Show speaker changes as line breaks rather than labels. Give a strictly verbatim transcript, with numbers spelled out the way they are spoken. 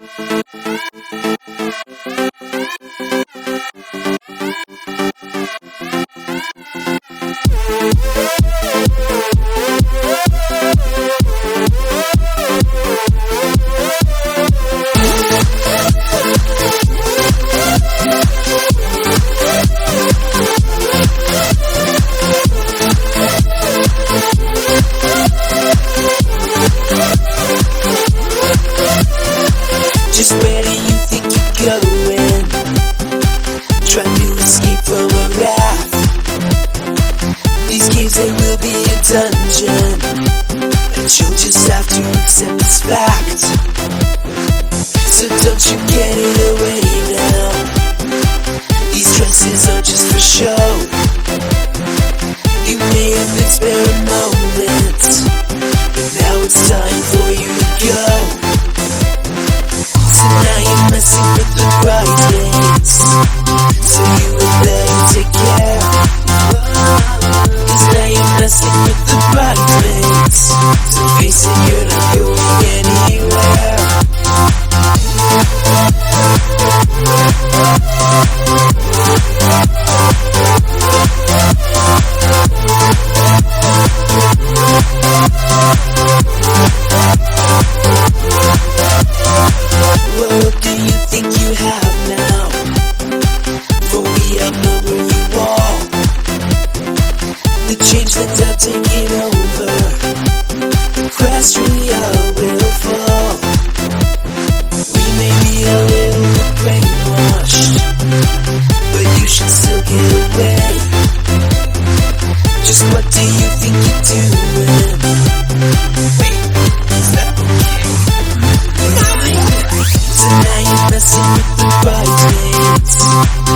Just where do you think you're going? Trying to escape from a wrath. These games, they will be a dungeon, and you'll just have to accept this fact. So don't you get it away now. These dresses are just for show. You may have been sparing moments, but now it's time for you to go. So now you're messing with the bright days, so you would better take care. Cause now you're messing with the bright days, so face it, you're not going anywhere. What do you think you have now? For we outnumber you all. The change that's out taking over, the crash we all will fall. We may be a little bit brainwashed, but you should still get away. Just what do you think you're doing? Wait, is that okay? So now you're messing with the bright days.